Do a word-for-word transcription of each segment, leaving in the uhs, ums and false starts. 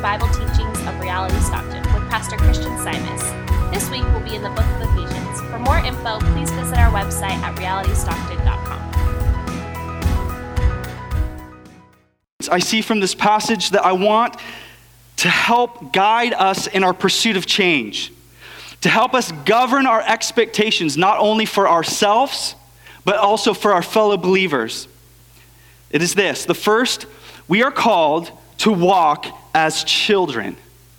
Bible teachings of Reality Stockton with Pastor Christian Simas. This week we'll be in the book of Ephesians. For more info, please visit our website at reality stockton dot com. I see from this passage that I want to help guide us in our pursuit of change, to help us govern our expectations, not only for ourselves, but also for our fellow believers. It is this: the first, we are called to walk as children.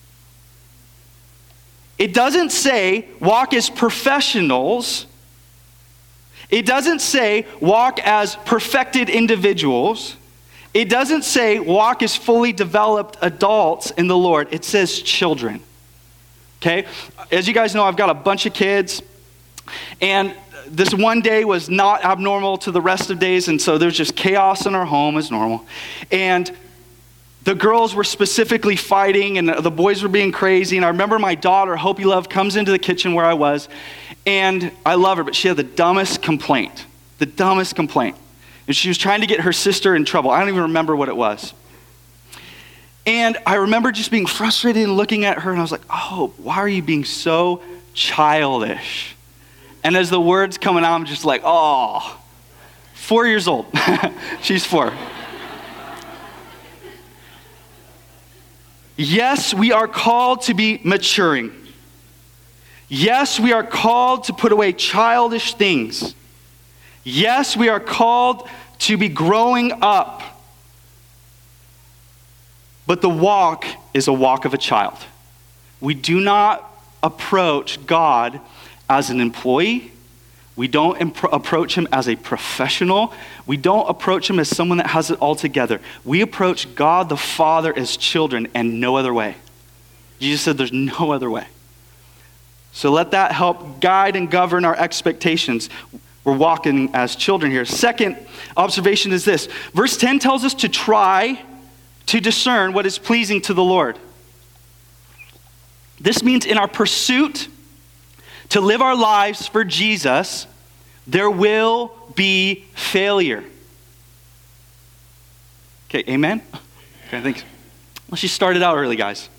It doesn't say walk as professionals. It doesn't say walk as perfected individuals. It doesn't say walk as fully developed adults in the Lord. It says children. Okay? As you guys know, I've got a bunch of kids, and this one day was not abnormal to the rest of days, and so there's just chaos in our home as normal. And the girls were specifically fighting, and the boys were being crazy. And I remember my daughter, Hopi Love, comes into the kitchen where I was, and I love her, but she had the dumbest complaint, the dumbest complaint. And she was trying to get her sister in trouble. I don't even remember what it was. And I remember just being frustrated and looking at her, and I was like, oh, why are you being so childish? And as the words coming out, I'm just like, oh, four years old. She's four. Yes, we are called to be maturing. Yes, we are called to put away childish things. Yes, we are called to be growing up. But the walk is a walk of a child. We do not approach God as an employee. We don't imp- approach him as a professional. We don't approach him as someone that has it all together. We approach God the Father as children, and no other way. Jesus said there's no other way. So let that help guide and govern our expectations. We're walking as children here. Second observation is this. Verse ten tells us to try to discern what is pleasing to the Lord. This means in our pursuit to live our lives for Jesus, there will be failure. Okay, amen? Okay, thanks. Let's just start it out early, guys.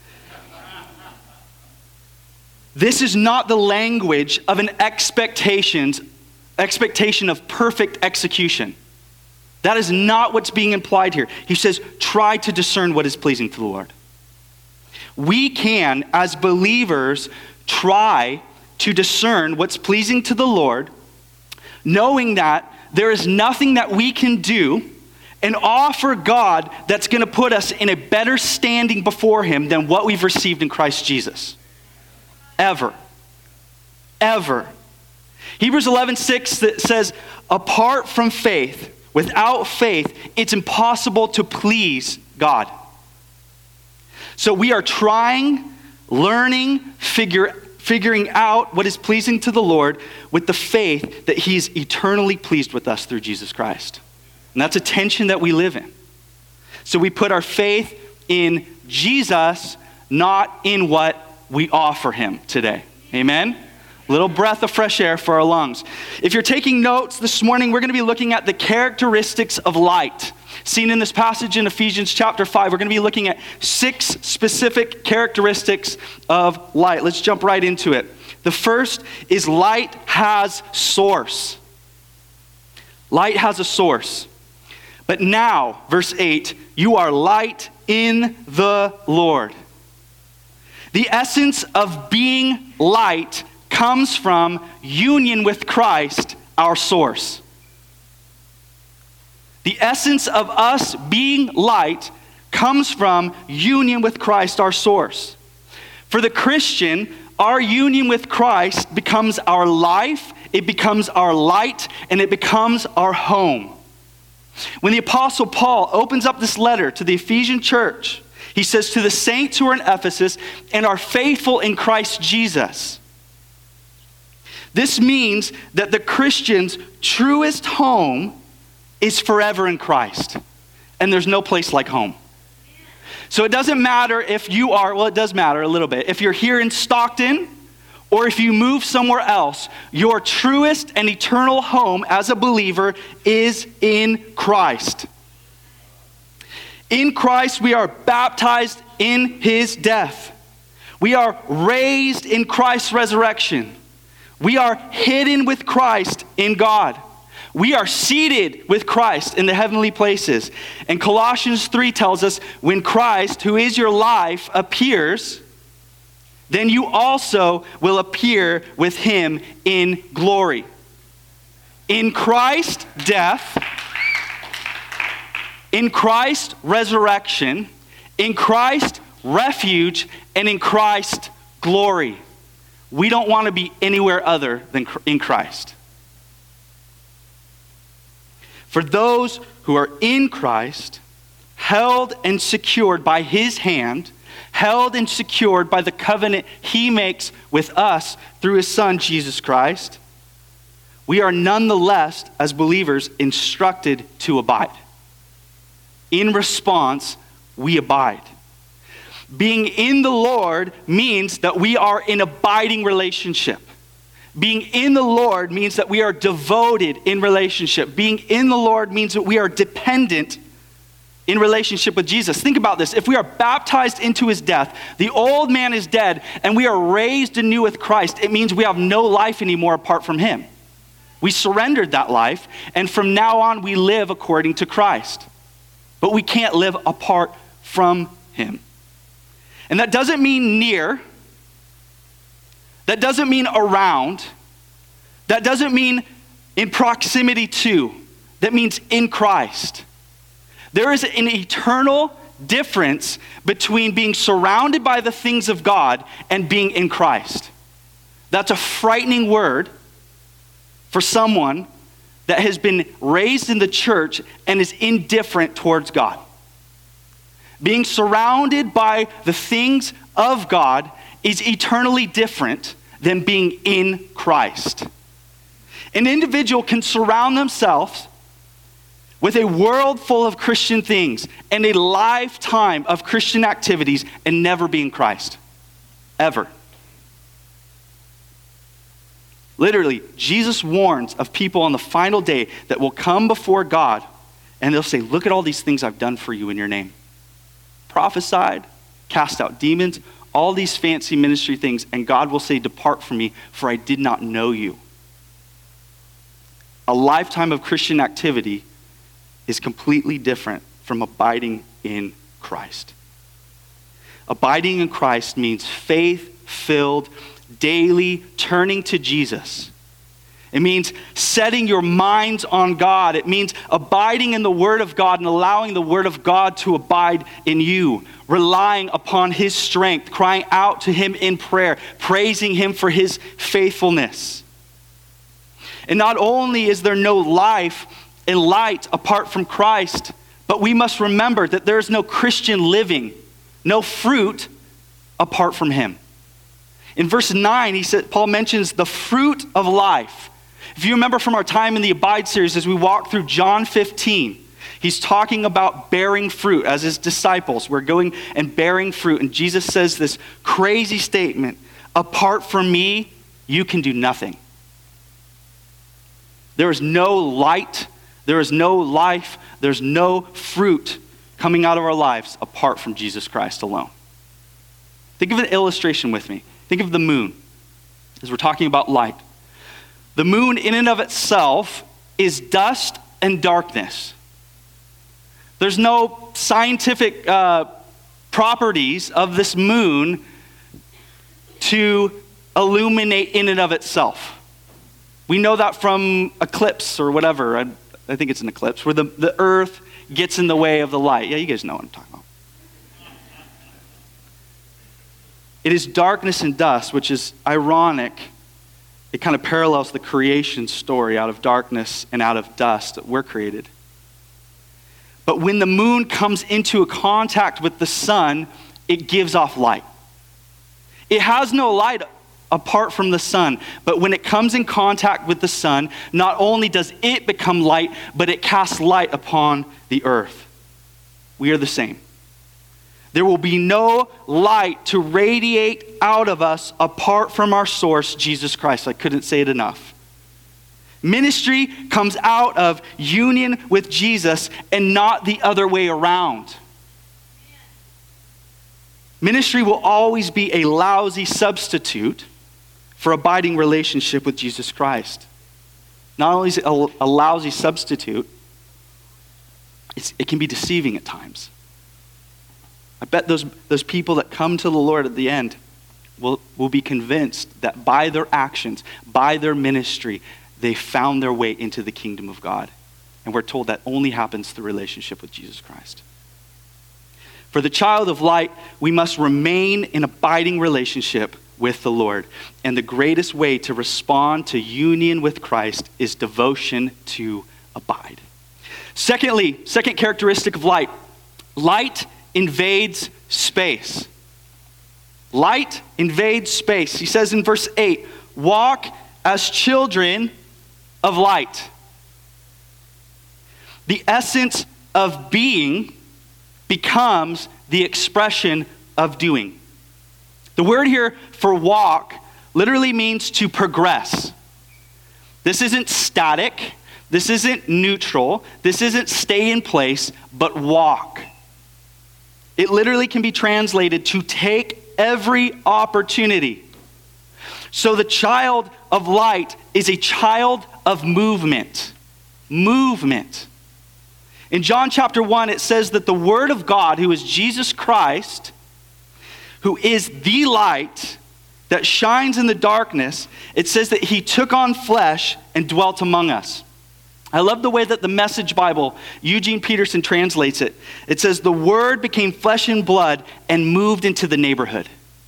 This is not the language of an expectations, expectation of perfect execution. That is not what's being implied here. He says, try to discern what is pleasing to the Lord. We can, as believers, try to discern what's pleasing to the Lord, knowing that there is nothing that we can do and offer God that's going to put us in a better standing before him than what we've received in Christ Jesus. Ever. Ever. Hebrews eleven six says, apart from faith, without faith, it's impossible to please God. So we are trying, learning, figure figuring out what is pleasing to the Lord with the faith that he's eternally pleased with us through Jesus Christ. And that's a tension that we live in. So we put our faith in Jesus, not in what we offer him today. Amen? Little breath of fresh air for our lungs. If you're taking notes this morning, we're going to be looking at the characteristics of light. Seen in this passage in Ephesians chapter five, we're going to be looking at six specific characteristics of light. Let's jump right into it. The first is light has source. Light has a source. But now, verse eight, you are light in the Lord. The essence of being light comes from union with Christ, our source. The essence of us being light comes from union with Christ, our source. For the Christian, our union with Christ becomes our life, it becomes our light, and it becomes our home. When the Apostle Paul opens up this letter to the Ephesian church, he says, to the saints who are in Ephesus and are faithful in Christ Jesus. This means that the Christian's truest home is forever in Christ. And there's no place like home. So it doesn't matter if you are, well, it does matter a little bit. If you're here in Stockton or if you move somewhere else, your truest and eternal home as a believer is in Christ. In Christ, we are baptized in his death. We are raised in Christ's resurrection. We are hidden with Christ in God. We are seated with Christ in the heavenly places. And Colossians three tells us, when Christ, who is your life, appears, then you also will appear with him in glory. In Christ's death, in Christ's resurrection, in Christ's refuge, and in Christ's glory. We don't want to be anywhere other than in Christ. For those who are in Christ, held and secured by his hand, held and secured by the covenant he makes with us through his Son, Jesus Christ, we are nonetheless, as believers, instructed to abide. In response, we abide. Being in the Lord means that we are in abiding relationship. Being in the Lord means that we are devoted in relationship. Being in the Lord means that we are dependent in relationship with Jesus. Think about this. If we are baptized into his death, the old man is dead, and we are raised anew with Christ, it means we have no life anymore apart from him. We surrendered that life, and from now on we live according to Christ. But we can't live apart from him. And that doesn't mean near. That doesn't mean around. That doesn't mean in proximity to. That means in Christ. There is an eternal difference between being surrounded by the things of God and being in Christ. That's a frightening word for someone that has been raised in the church and is indifferent towards God. Being surrounded by the things of God is eternally different than being in Christ. An individual can surround themselves with a world full of Christian things and a lifetime of Christian activities and never be in Christ. Ever. Literally, Jesus warns of people on the final day that will come before God and they'll say, look at all these things I've done for you in your name. Prophesied, cast out demons, all these fancy ministry things, and God will say, depart from me, for I did not know you. A lifetime of Christian activity is completely different from abiding in Christ. Abiding in Christ means faith-filled, daily turning to Jesus. It means setting your minds on God. It means abiding in the Word of God and allowing the Word of God to abide in you, relying upon his strength, crying out to him in prayer, praising him for his faithfulness. And not only is there no life and light apart from Christ, but we must remember that there is no Christian living, no fruit apart from him. In verse nine, he said, Paul mentions the fruit of life. If you remember from our time in the Abide series, as we walk through John fifteen, he's talking about bearing fruit as his disciples. We're going and bearing fruit. And Jesus says this crazy statement, apart from me, you can do nothing. There is no light, there is no life, there's no fruit coming out of our lives apart from Jesus Christ alone. Think of an illustration with me. Think of the moon, as we're talking about light. The moon in and of itself is dust and darkness. There's no scientific uh, properties of this moon to illuminate in and of itself. We know that from eclipse or whatever. I, I think it's an eclipse, where the, the earth gets in the way of the light. Yeah, you guys know what I'm talking about. It is darkness and dust, which is ironic. It kind of parallels the creation story. Out of darkness and out of dust that we're created. But when the moon comes into a contact with the sun, it gives off light. It has no light apart from the sun, but when it comes in contact with the sun, not only does it become light, but it casts light upon the earth. We are the same. There will be no light to radiate out of us apart from our source, Jesus Christ. I couldn't say it enough. Ministry comes out of union with Jesus and not the other way around. Ministry will always be a lousy substitute for abiding relationship with Jesus Christ. Not only is it a, a lousy substitute, it's, it can be deceiving at times. I bet those, those people that come to the Lord at the end will, will be convinced that by their actions, by their ministry, they found their way into the kingdom of God. And we're told that only happens through relationship with Jesus Christ. For the child of light, we must remain in abiding relationship with the Lord. And the greatest way to respond to union with Christ is devotion to abide. Secondly, second characteristic of light, light invades space. Light invades space. He says in verse eight, walk as children of light. The essence of being becomes the expression of doing. The word here for walk literally means to progress. This isn't static. This isn't neutral. This isn't stay in place, but walk. It literally can be translated to take every opportunity. So the child of light is a child of movement. Movement. In John chapter one, it says that the Word of God, who is Jesus Christ, who is the light that shines in the darkness, it says that he took on flesh and dwelt among us. I love the way that the Message Bible, Eugene Peterson translates it. It says, the Word became flesh and blood and moved into the neighborhood.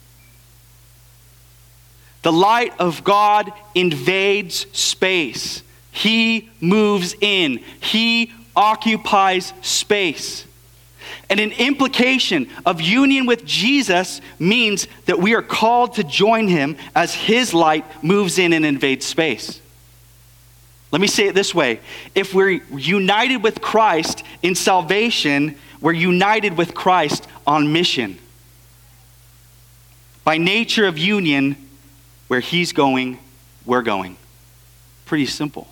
The light of God invades space. He moves in. He occupies space. And an implication of union with Jesus means that we are called to join him as his light moves in and invades space. Let me say it this way. If we're united with Christ in salvation, we're united with Christ on mission. By nature of union, where he's going, we're going. Pretty simple.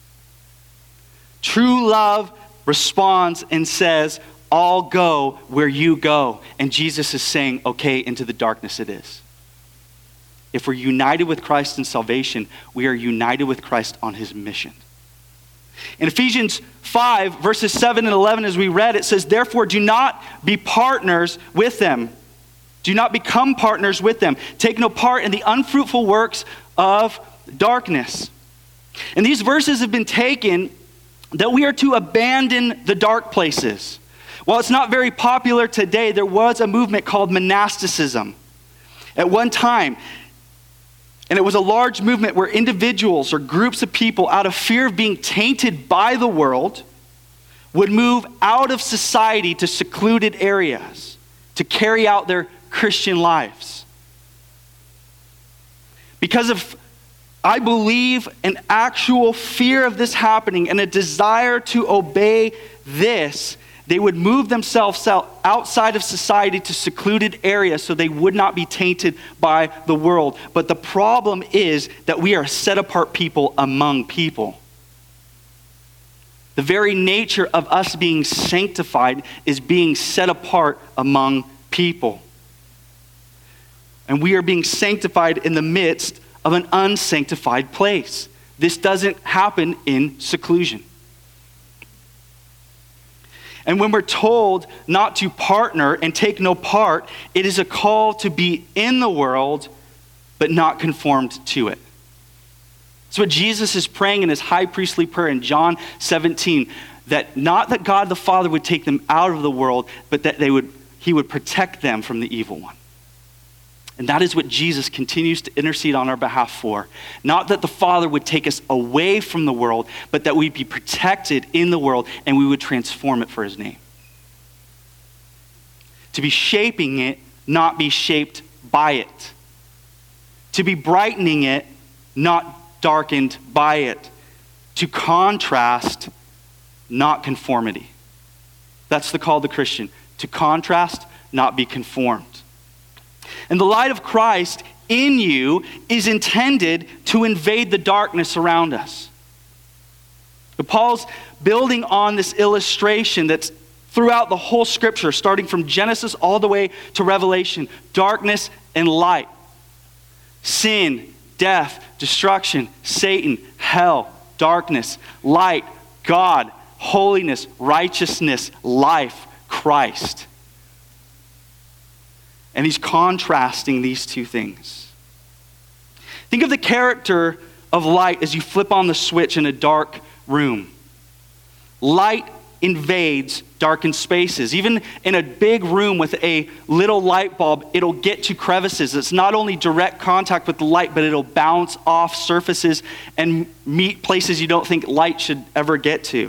True love responds and says, I'll go where you go. And Jesus is saying, okay, into the darkness it is. If we're united with Christ in salvation, we are united with Christ on his mission. In Ephesians five, verses seven and eleven, as we read, it says, therefore do not be partners with them. Do not become partners with them. Take no part in the unfruitful works of darkness. And these verses have been taken that we are to abandon the dark places. While it's not very popular today, there was a movement called monasticism at one time. And it was a large movement where individuals or groups of people, out of fear of being tainted by the world, would move out of society to secluded areas to carry out their Christian lives. Because of, I believe, an actual fear of this happening and a desire to obey this, they would move themselves out outside of society to secluded areas so they would not be tainted by the world. But the problem is that we are set apart people among people. The very nature of us being sanctified is being set apart among people. And we are being sanctified in the midst of an unsanctified place. This doesn't happen in seclusion. And when we're told not to partner and take no part, it is a call to be in the world, but not conformed to it. That's what Jesus is praying in his high priestly prayer in John seventeen, that not that God the Father would take them out of the world, but that they would, he would protect them from the evil one. And that is what Jesus continues to intercede on our behalf for. Not that the Father would take us away from the world, but that we'd be protected in the world and we would transform it for his name. To be shaping it, not be shaped by it. To be brightening it, not darkened by it. To contrast, not conformity. That's the call of the Christian. To contrast, not be conformed. And the light of Christ in you is intended to invade the darkness around us. But Paul's building on this illustration that's throughout the whole scripture, starting from Genesis all the way to Revelation, darkness and light, sin, death, destruction, Satan, hell, darkness, light, God, holiness, righteousness, life, Christ. And he's contrasting these two things. Think of the character of light as you flip on the switch in a dark room. Light invades darkened spaces. Even in a big room with a little light bulb, it'll get to crevices. It's not only direct contact with the light, but it'll bounce off surfaces and meet places you don't think light should ever get to.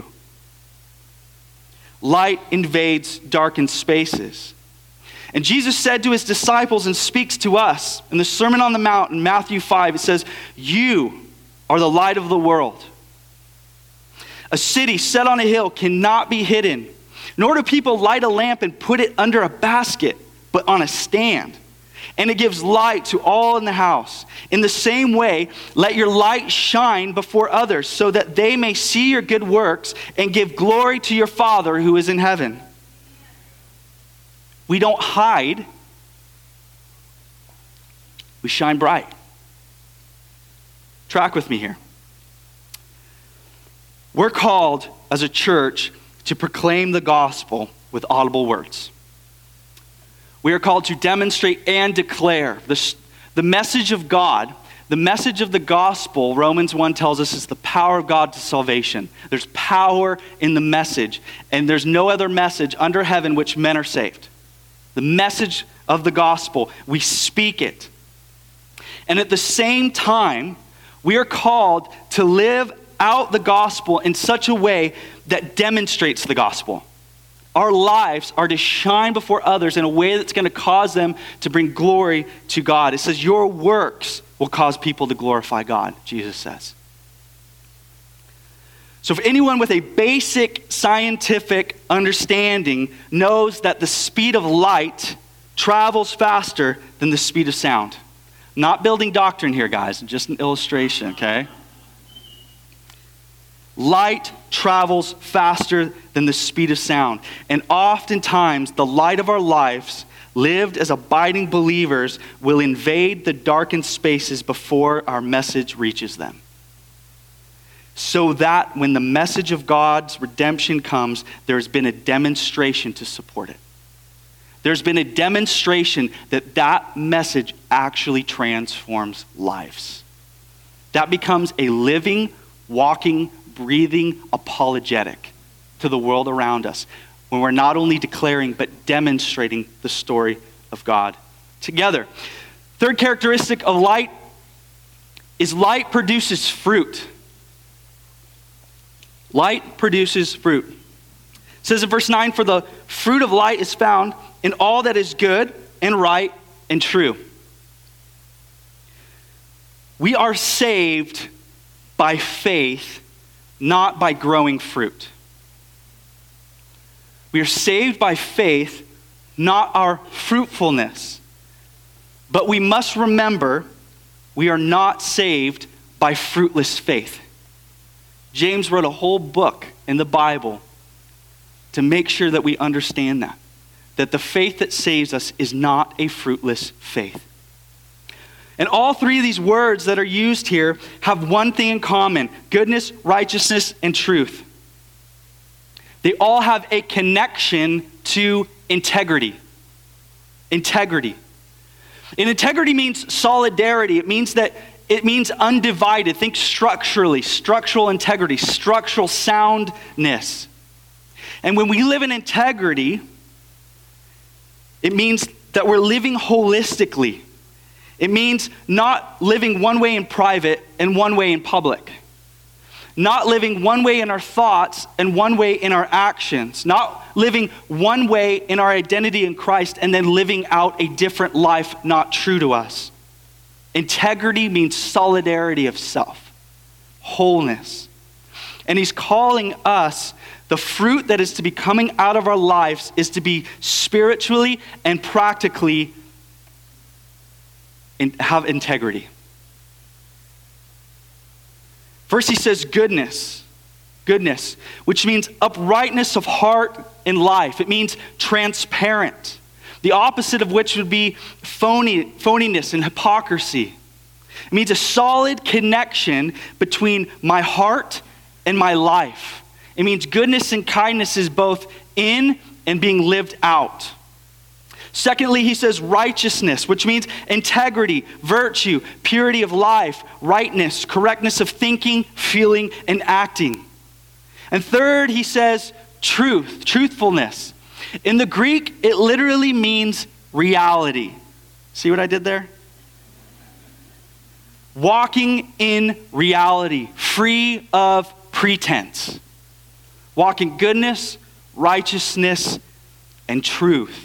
Light invades darkened spaces. And Jesus said to his disciples and speaks to us in the Sermon on the Mount in Matthew five, it says, "You are the light of the world. A city set on a hill cannot be hidden, nor do people light a lamp and put it under a basket, but on a stand. And it gives light to all in the house. In the same way, let your light shine before others, so that they may see your good works and give glory to your Father who is in heaven." We don't hide. We shine bright. Track with me here. We're called as a church to proclaim the gospel with audible words. We are called to demonstrate and declare the, the message of God. The message of the gospel, Romans one tells us, is the power of God to salvation. There's power in the message, and there's no other message under heaven which men are saved. The message of the gospel, we speak it. And at the same time, we are called to live out the gospel in such a way that demonstrates the gospel. Our lives are to shine before others in a way that's going to cause them to bring glory to God. It says, your works will cause people to glorify God, Jesus says. So if anyone with a basic scientific understanding knows that the speed of light travels faster than the speed of sound. Not building doctrine here, guys, just an illustration, okay? Light travels faster than the speed of sound. And oftentimes, the light of our lives, lived as abiding believers, will invade the darkened spaces before our message reaches them. So that when the message of God's redemption comes, there's been a demonstration to support it. There's been a demonstration that that message actually transforms lives. That becomes a living, walking, breathing apologetic to the world around us when we're not only declaring but demonstrating the story of God together. Third characteristic of light is light produces fruit. Light produces fruit. It says in verse nine, "For the fruit of light is found in all that is good and right and true." We are saved by faith, not by growing fruit. We are saved by faith, not our fruitfulness. But we must remember we are not saved by fruitless faith. James wrote a whole book in the Bible to make sure that we understand that. That the faith that saves us is not a fruitless faith. And all three of these words that are used here have one thing in common: goodness, righteousness, and truth. They all have a connection to integrity. Integrity. And integrity means solidarity. It means that it means undivided. Think structurally, structural integrity, structural soundness. And when we live in integrity, it means that we're living holistically. It means not living one way in private and one way in public. Not living one way in our thoughts and one way in our actions. Not living one way in our identity in Christ and then living out a different life not true to us. Integrity means solidarity of self, wholeness. And he's calling us, the fruit that is to be coming out of our lives is to be spiritually and practically and have integrity. First he says goodness. Goodness, which means uprightness of heart in life. It means transparent. The opposite of which would be phony, phoniness and hypocrisy. It means a solid connection between my heart and my life. It means goodness and kindness is both in and being lived out. Secondly, he says righteousness, which means integrity, virtue, purity of life, rightness, correctness of thinking, feeling, and acting. And third, he says truth, truthfulness. In the Greek, it literally means reality. See what I did there? Walking in reality, free of pretense. Walk in goodness, righteousness, and truth.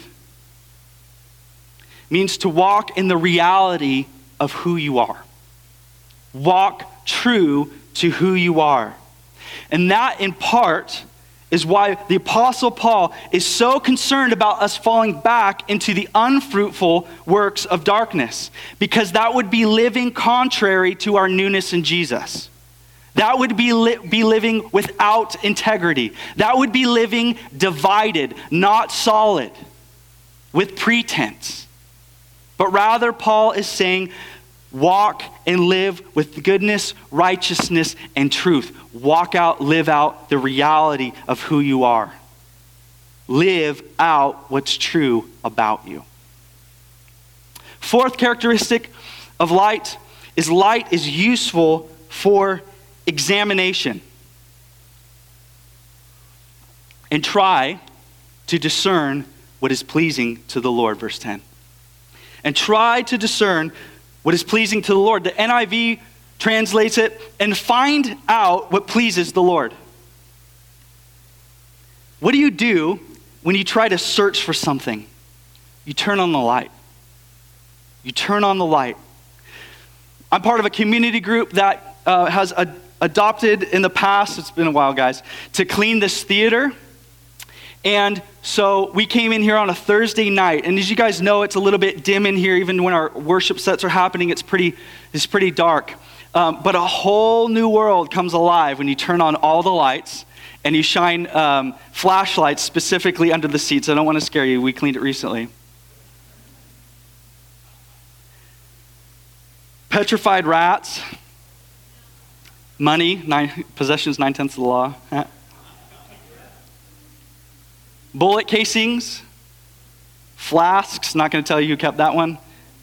It means to walk in the reality of who you are. Walk true to who you are. And that, in part, is why the Apostle Paul is so concerned about us falling back into the unfruitful works of darkness, because that would be living contrary to our newness in Jesus. That would be, li- be living without integrity. That would be living divided, not solid, with pretense. But rather, Paul is saying, walk and live with goodness, righteousness, and truth. Walk out, live out the reality of who you are. Live out what's true about you. Fourth characteristic of light is light is useful for examination. And try to discern what is pleasing to the Lord, verse ten. And try to discern what is pleasing to the Lord. The N I V translates it, and find out what pleases the Lord. What do you do when you try to search for something? You turn on the light. You turn on the light. I'm part of a community group that uh, has a, adopted in the past, it's been a while, guys, to clean this theater. And so we came in here on a Thursday night, and as you guys know, it's a little bit dim in here. Even when our worship sets are happening, it's pretty, it's pretty dark. Um, but a whole new world comes alive when you turn on all the lights and you shine um, flashlights specifically under the seats. I don't want to scare you. We cleaned it recently. Petrified rats, money, nine, possessions, nine-tenths of the law. Bullet casings, flasks, not going to tell you who kept that one.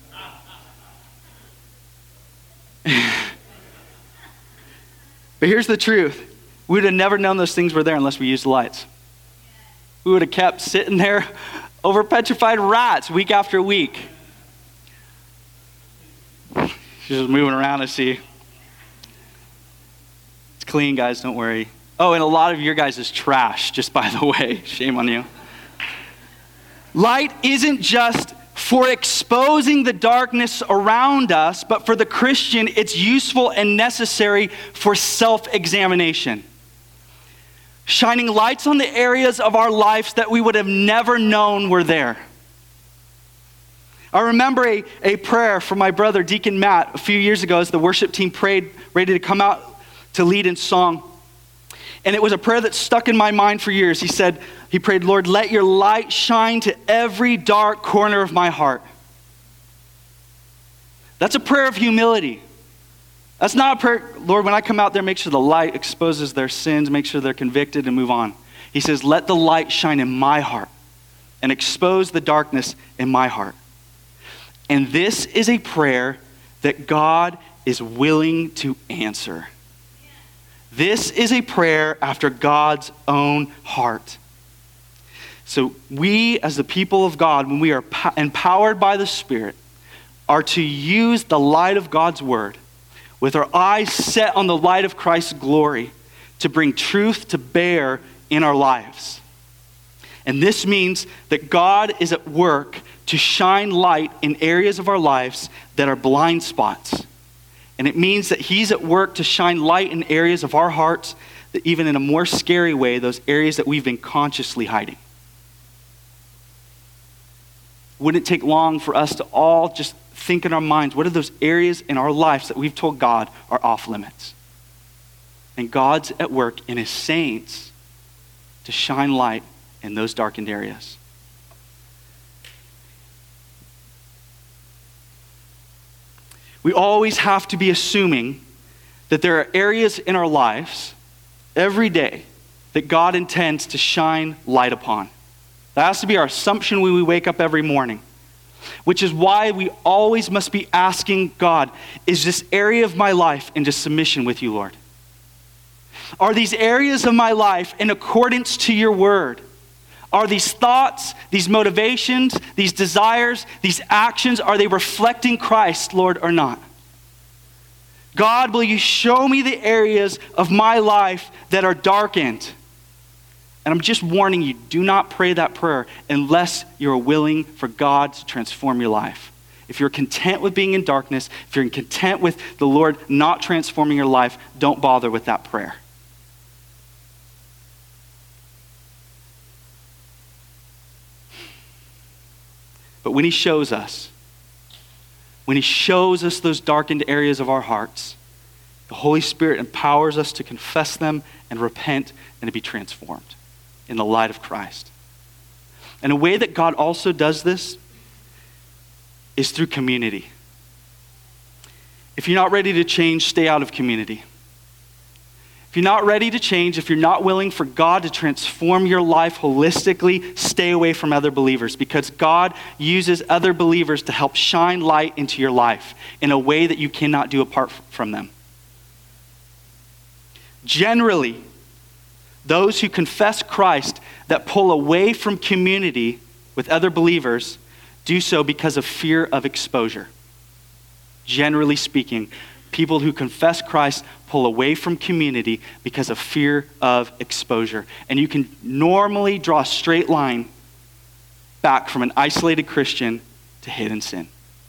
But here's the truth. We would have never known those things were there unless we used the lights. We would have kept sitting there over petrified rats week after week. She's just moving around, I see. It's clean, guys, don't worry. Oh, and a lot of your guys is trash, just by the way. Shame on you. Light isn't just for exposing the darkness around us, but for the Christian, it's useful and necessary for self-examination. Shining lights on the areas of our lives that we would have never known were there. I remember a, a prayer from my brother, Deacon Matt, a few years ago as the worship team prayed, ready to come out to lead in song. And it was a prayer that stuck in my mind for years. He said, he prayed, Lord, let your light shine to every dark corner of my heart. That's a prayer of humility. That's not a prayer, Lord, when I come out there, make sure the light exposes their sins, make sure they're convicted and move on. He says, let the light shine in my heart and expose the darkness in my heart. And this is a prayer that God is willing to answer. This is a prayer after God's own heart. So we, as the people of God, when we are empowered by the Spirit, are to use the light of God's word with our eyes set on the light of Christ's glory to bring truth to bear in our lives. And this means that God is at work to shine light in areas of our lives that are blind spots. And it means that he's at work to shine light in areas of our hearts that even in a more scary way, those areas that we've been consciously hiding. Wouldn't it take long for us to all just think in our minds, what are those areas in our lives that we've told God are off limits? And God's at work in his saints to shine light in those darkened areas. We always have to be assuming that there are areas in our lives every day that God intends to shine light upon. That has to be our assumption when we wake up every morning, which is why we always must be asking God, is this area of my life into submission with you, Lord? Are these areas of my life in accordance to your word? Are these thoughts, these motivations, these desires, these actions, are they reflecting Christ, Lord, or not? God, will you show me the areas of my life that are darkened? And I'm just warning you, do not pray that prayer unless you're willing for God to transform your life. If you're content with being in darkness, if you're content with the Lord not transforming your life, don't bother with that prayer. But when he shows us, when he shows us those darkened areas of our hearts, the Holy Spirit empowers us to confess them and repent and to be transformed in the light of Christ. And a way that God also does this is through community. If you're not ready to change, stay out of community. If you're not ready to change, if you're not willing for God to transform your life holistically, stay away from other believers, because God uses other believers to help shine light into your life in a way that you cannot do apart from them. Generally, those who confess Christ that pull away from community with other believers do so because of fear of exposure. Generally speaking, people who confess Christ pull away from community because of fear of exposure. And you can normally draw a straight line back from an isolated Christian to hidden sin.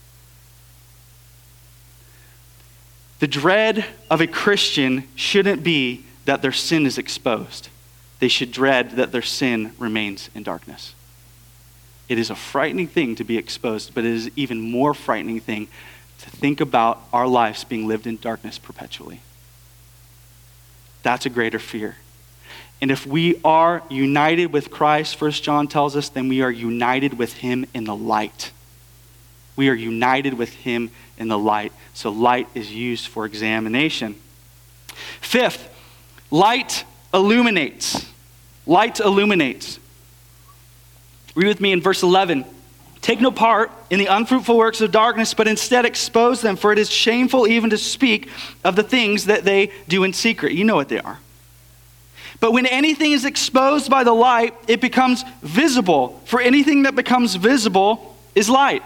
The dread of a Christian shouldn't be that their sin is exposed. They should dread that their sin remains in darkness. It is a frightening thing to be exposed, but it is an even more frightening thing to think about our lives being lived in darkness perpetually. That's a greater fear. And if we are united with Christ, First John tells us, then we are united with him in the light. We are united with him in the light. So light is used for examination. Fifth, light illuminates. Light illuminates. Read with me in verse eleven. Take no part in the unfruitful works of darkness, but instead expose them, for it is shameful even to speak of the things that they do in secret. You know what they are. But when anything is exposed by the light, it becomes visible. For anything that becomes visible is light.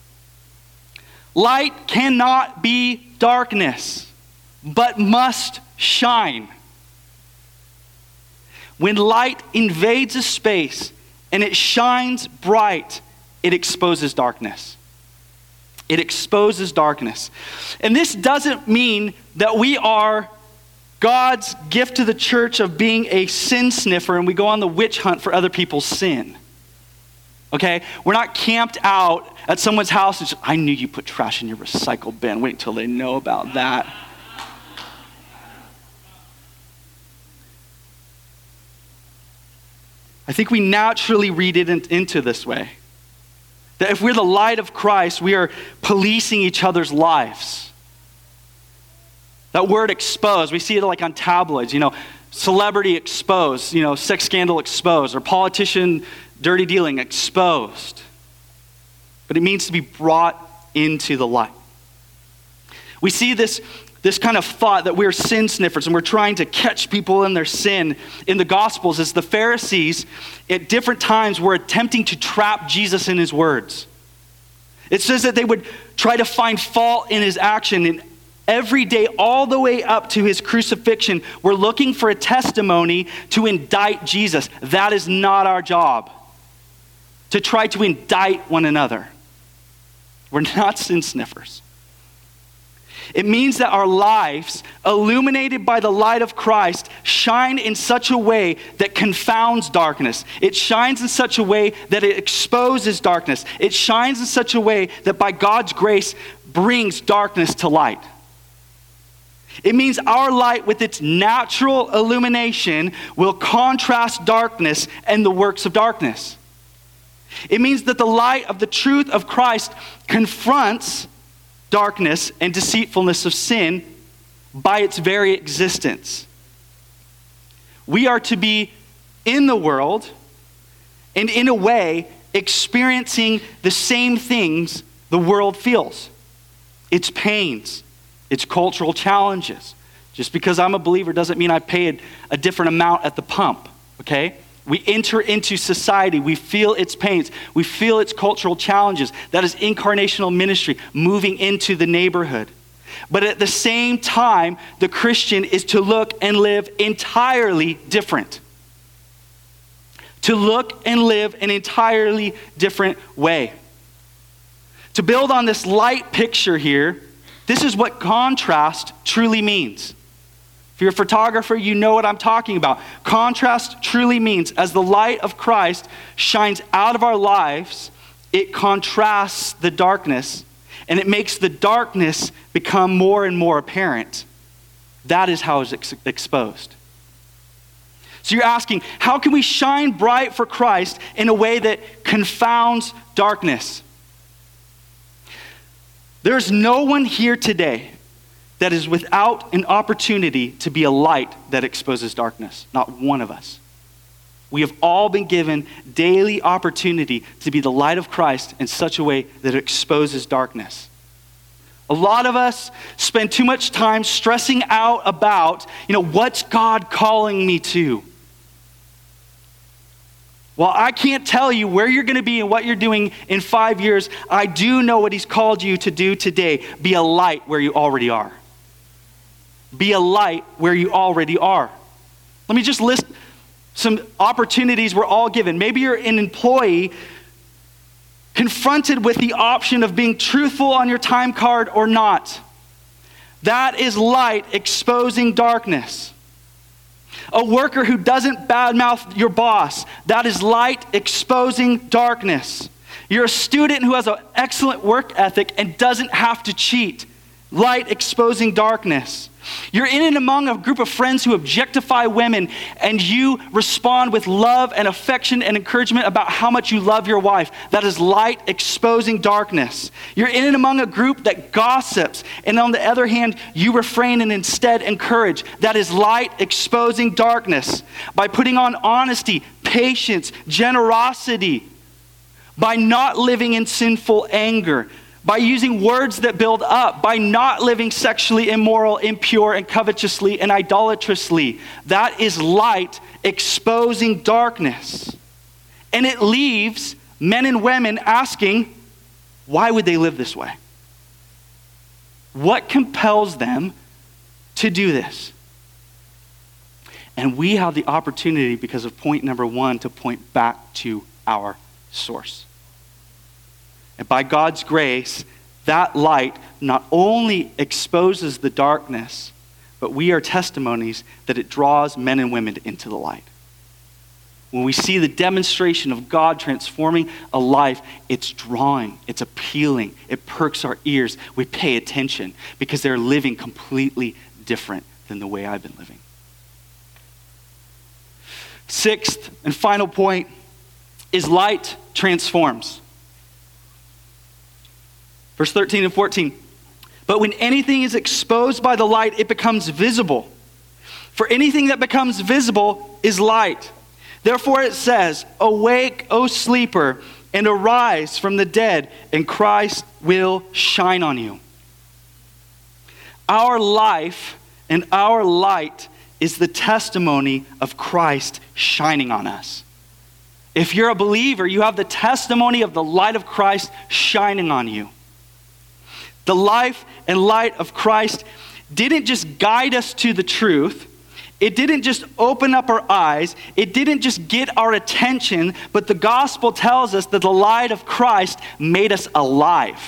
Light cannot be darkness, but must shine. When light invades a space and it shines bright, it exposes darkness. It exposes darkness. And this doesn't mean that we are God's gift to the church of being a sin sniffer and we go on the witch hunt for other people's sin. Okay? We're not camped out at someone's house and just, I knew you put trash in your recycle bin. Wait until they know about that. I think we naturally read it in, into this way. That if we're the light of Christ, we are policing each other's lives. That word exposed, we see it like on tabloids, you know, celebrity exposed, you know, sex scandal exposed, or politician dirty dealing exposed. But it means to be brought into the light. We see this, this kind of thought that we're sin sniffers and we're trying to catch people in their sin in the Gospels as the Pharisees at different times were attempting to trap Jesus in his words. It says that they would try to find fault in his action, and every day all the way up to his crucifixion, we're looking for a testimony to indict Jesus. That is not our job, to try to indict one another. We're not sin sniffers. It means that our lives, illuminated by the light of Christ, shine in such a way that confounds darkness. It shines in such a way that it exposes darkness. It shines in such a way that by God's grace brings darkness to light. It means our light with its natural illumination will contrast darkness and the works of darkness. It means that the light of the truth of Christ confronts darkness and deceitfulness of sin by its very existence. We are to be in the world and in a way experiencing the same things the world feels. Its pains, its cultural challenges. Just because I'm a believer doesn't mean I pay a, a different amount at the pump, okay? We enter into society, we feel its pains, we feel its cultural challenges. That is incarnational ministry, moving into the neighborhood. But at the same time, the Christian is to look and live entirely different. To look and live an entirely different way. To build on this light picture here, this is what contrast truly means. If you're a photographer, you know what I'm talking about. Contrast truly means as the light of Christ shines out of our lives, it contrasts the darkness and it makes the darkness become more and more apparent. That is how it's ex- exposed. So you're asking, how can we shine bright for Christ in a way that confounds darkness? There's no one here today that is without an opportunity to be a light that exposes darkness. Not one of us. We have all been given daily opportunity to be the light of Christ in such a way that it exposes darkness. A lot of us spend too much time stressing out about, you know, what's God calling me to? While I can't tell you where you're going to be and what you're doing in five years, I do know what he's called you to do today. Be a light where you already are. Be a light where you already are. Let me just list some opportunities we're all given. Maybe you're an employee confronted with the option of being truthful on your time card or not. That is light exposing darkness. A worker who doesn't badmouth your boss, that is light exposing darkness. You're a student who has an excellent work ethic and doesn't have to cheat, light exposing darkness. You're in and among a group of friends who objectify women and you respond with love and affection and encouragement about how much you love your wife. That is light exposing darkness. You're in and among a group that gossips and on the other hand, you refrain and instead encourage. That is light exposing darkness. By putting on honesty, patience, generosity, by not living in sinful anger, by using words that build up, by not living sexually immoral, impure, and covetously and idolatrously. That is light exposing darkness. And it leaves men and women asking, why would they live this way? What compels them to do this? And we have the opportunity, because of point number one, to point back to our source. And by God's grace, that light not only exposes the darkness, but we are testimonies that it draws men and women into the light. When we see the demonstration of God transforming a life, it's drawing, it's appealing, it perks our ears. We pay attention because they're living completely different than the way I've been living. Sixth and final point is light transforms. Verse thirteen and fourteen. But when anything is exposed by the light, it becomes visible. For anything that becomes visible is light. Therefore it says, awake, O sleeper, and arise from the dead, and Christ will shine on you. Our life and our light is the testimony of Christ shining on us. If you're a believer, you have the testimony of the light of Christ shining on you. The life and light of Christ didn't just guide us to the truth. It didn't just open up our eyes. It didn't just get our attention, but the gospel tells us that the light of Christ made us alive.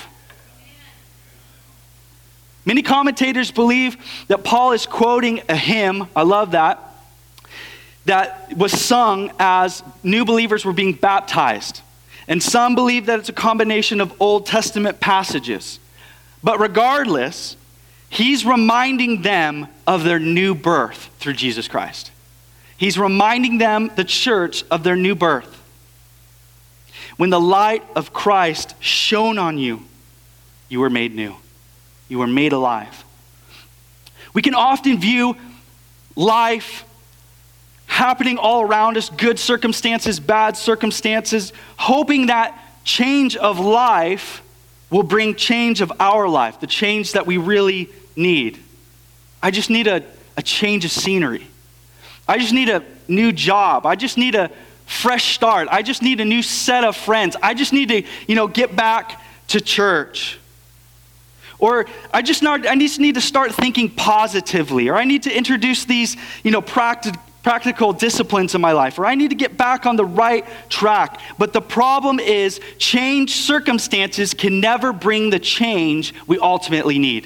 Many commentators believe that Paul is quoting a hymn, I love that, that was sung as new believers were being baptized. And some believe that it's a combination of Old Testament passages. But regardless, He's reminding them of their new birth through Jesus Christ. He's reminding them, the church, of their new birth. When the light of Christ shone on you, you were made new. You were made alive. We can often view life happening all around us, good circumstances, bad circumstances, hoping that change of life will bring change of our life, the change that we really need. I just need a, a change of scenery. I just need a new job. I just need a fresh start. I just need a new set of friends. I just need to, you know, get back to church. Or I just not, I just need to start thinking positively. Or I need to introduce these, you know, practi- practical disciplines in my life. Or I need to get back on the right track. But the problem is, changed circumstances can never bring the change we ultimately need.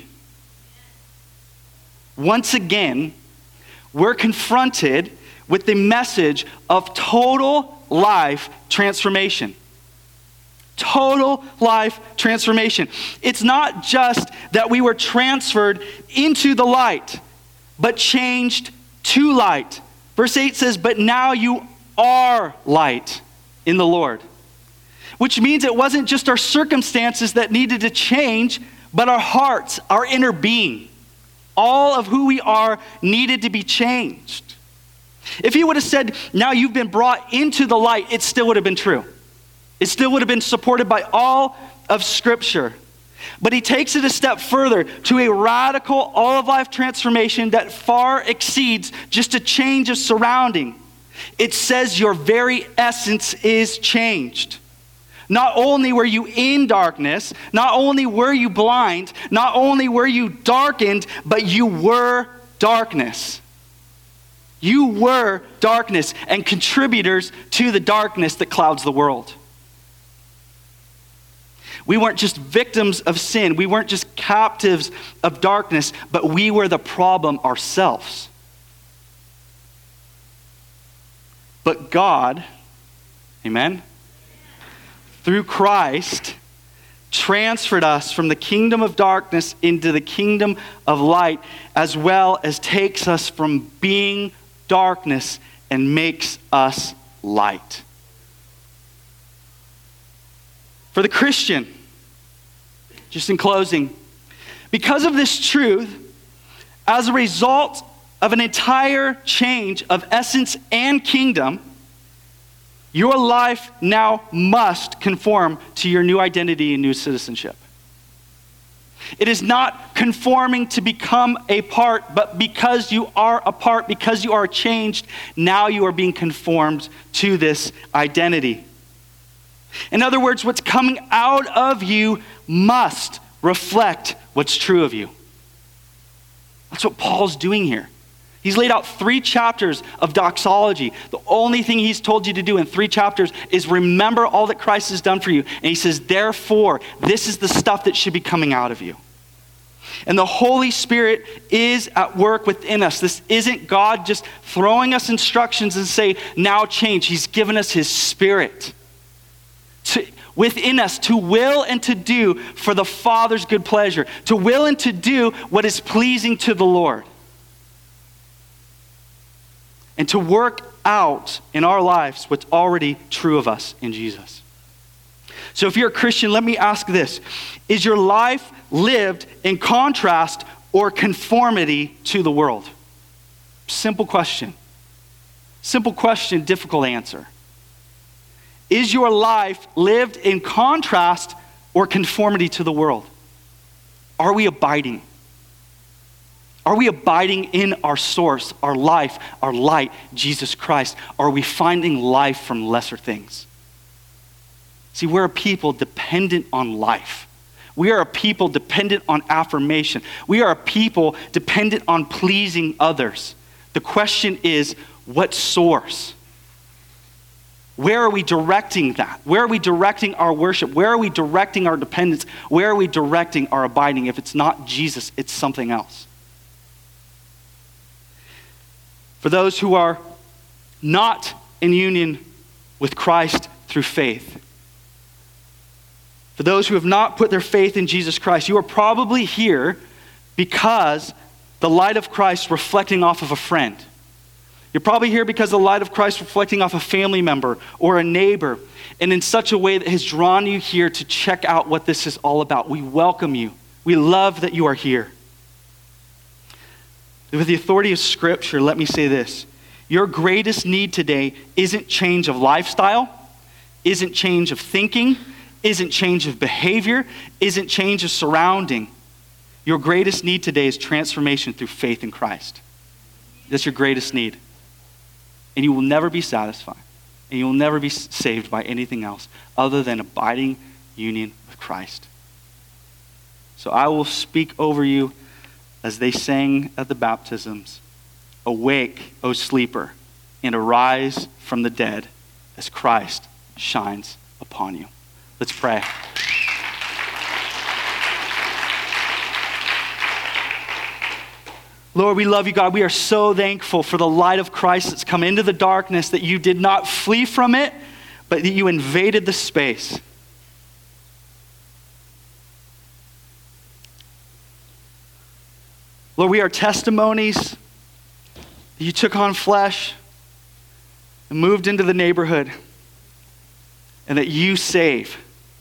Once again, we're confronted with the message of total life transformation. Total life transformation. It's not just that we were transferred into the light, but changed to light. Verse eight says, but now you are light in the Lord. Which means it wasn't just our circumstances that needed to change, but our hearts, our inner being. All of who we are needed to be changed. If he would have said, now you've been brought into the light, it still would have been true. It still would have been supported by all of Scripture. But he takes it a step further to a radical, all-of-life transformation that far exceeds just a change of surrounding. It says your very essence is changed. Not only were you in darkness, not only were you blind, not only were you darkened, but you were darkness. You were darkness and contributors to the darkness that clouds the world. We weren't just victims of sin. We weren't just captives of darkness, but we were the problem ourselves. But God, amen, through Christ, transferred us from the kingdom of darkness into the kingdom of light, as well as takes us from being darkness and makes us light. For the Christian, just in closing, because of this truth, as a result of an entire change of essence and kingdom, your life now must conform to your new identity and new citizenship. It is not conforming to become a part, but because you are a part, because you are changed, now you are being conformed to this identity. In other words, what's coming out of you must reflect what's true of you. That's what Paul's doing here. He's laid out three chapters of doxology. The only thing he's told you to do in three chapters is remember all that Christ has done for you. And he says, therefore, this is the stuff that should be coming out of you. And the Holy Spirit is at work within us. This isn't God just throwing us instructions and say, now change. He's given us his Spirit to, within us to will and to do for the Father's good pleasure, to will and to do what is pleasing to the Lord. And to work out in our lives what's already true of us in Jesus. So if you're a Christian, let me ask this. Is your life lived in contrast or conformity to the world? Simple question. Simple question, difficult answer. Is your life lived in contrast or conformity to the world? Are we abiding? Are we abiding in our source, our life, our light, Jesus Christ? Are we finding life from lesser things? See, we're a people dependent on life. We are a people dependent on affirmation. We are a people dependent on pleasing others. The question is, what source? Where are we directing that? Where are we directing our worship? Where are we directing our dependence? Where are we directing our abiding? If it's not Jesus, it's something else. For those who are not in union with Christ through faith, for those who have not put their faith in Jesus Christ, you are probably here because the light of Christ reflecting off of a friend. You're probably here because the light of Christ reflecting off a family member or a neighbor, and in such a way that has drawn you here to check out what this is all about. We welcome you. We love that you are here. With the authority of Scripture, let me say this. Your greatest need today isn't change of lifestyle, isn't change of thinking, isn't change of behavior, isn't change of surrounding. Your greatest need today is transformation through faith in Christ. That's your greatest need. And you will never be satisfied. And you will never be saved by anything else other than abiding union with Christ. So I will speak over you as they sang at the baptisms. Awake, O sleeper, and arise from the dead as Christ shines upon you. Let's pray. Lord, we love you, God. We are so thankful for the light of Christ that's come into the darkness, that you did not flee from it, but that you invaded the space. Lord, we are testimonies that you took on flesh and moved into the neighborhood, and that you save.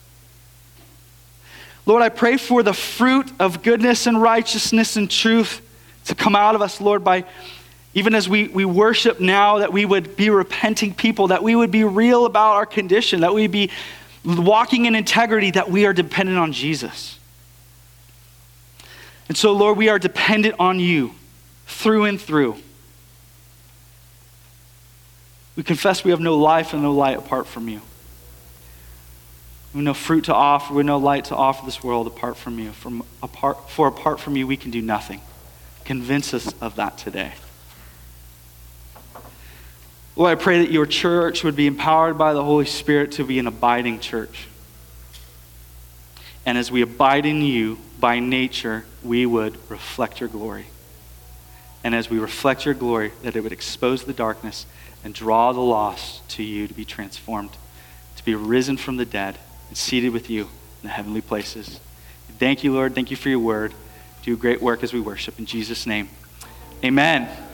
Lord, I pray for the fruit of goodness and righteousness and truth to come out of us, Lord, by even as we, we worship now, that we would be repenting people, that we would be real about our condition, that we be walking in integrity, that we are dependent on Jesus. And so, Lord, we are dependent on you through and through. We confess we have no life and no light apart from you. We have no fruit to offer, we have no light to offer this world apart from you. From apart, for apart from you, we can do nothing. Convince us of that today. Lord, I pray that your church would be empowered by the Holy Spirit to be an abiding church. And as we abide in you, by nature, we would reflect your glory. And as we reflect your glory, that it would expose the darkness and draw the lost to you to be transformed, to be risen from the dead and seated with you in the heavenly places. Thank you, Lord. Thank you for your word. Do great work as we worship. In Jesus' name, amen.